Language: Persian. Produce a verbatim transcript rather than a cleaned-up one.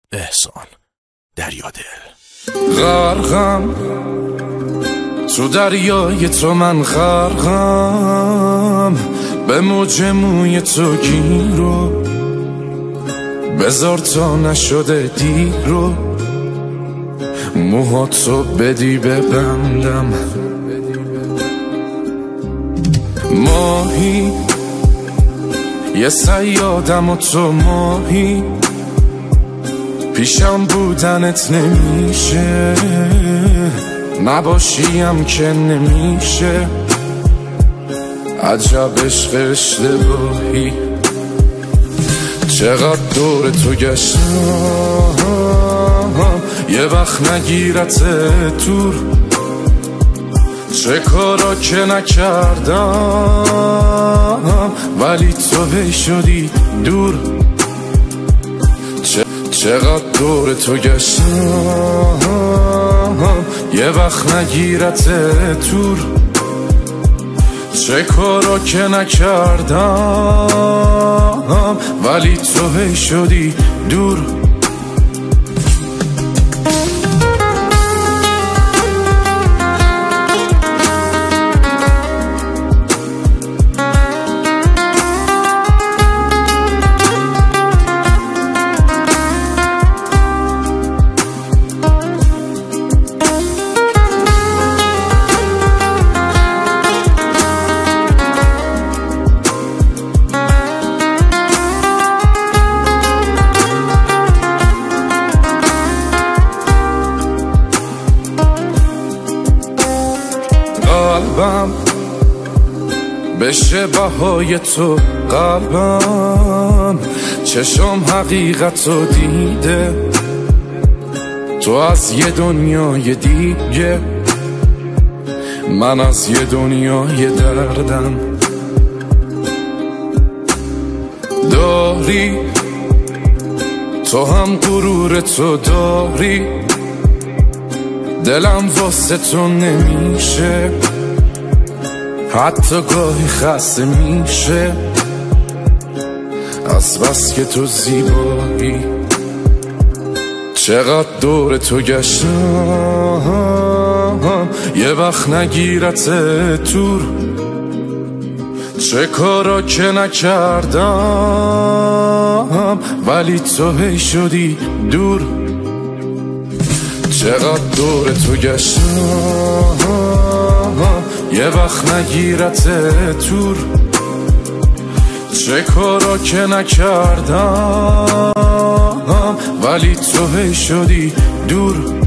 احسان دریادل. غرقم تو دریای تو، من غرقم به موج موی تو گیرو، بذار تا نشده دیرو، موهاتو بدی ببندم. ماهی یه صیادم و تو ماهی، پیشم بودنت نمیشه، نباشیم که نمیشه. عجب عشق اشتباهی، چقدر دور تو گشتم یه وقت نگیرت تور، چه کارا که نکردم ولی تو هی شدی دور. چقدر دور تو گشتم یه وقت نگیرت تور، چه کارا که نکردم ولی تو هی شدی دور. قلبم بشه بهای تو، قلبم چشم حقیقتو دیده، تو از یه دنیای دیگه، من از یه دنیای دردم. داری تو هم غرور تو داری، دلم واسه تو نمیشه، حتی گاهی خسته میشه از بس که تو زیبایی. چقدر دور تو گشتم یه وقت نگیرت تور، چه کارا که نکردم ولی تو هی شدی دور. چقدر دور تو گشتم یه وقت نگیرت تور، چه کارا که نکردم ولی تو هی شدی دور.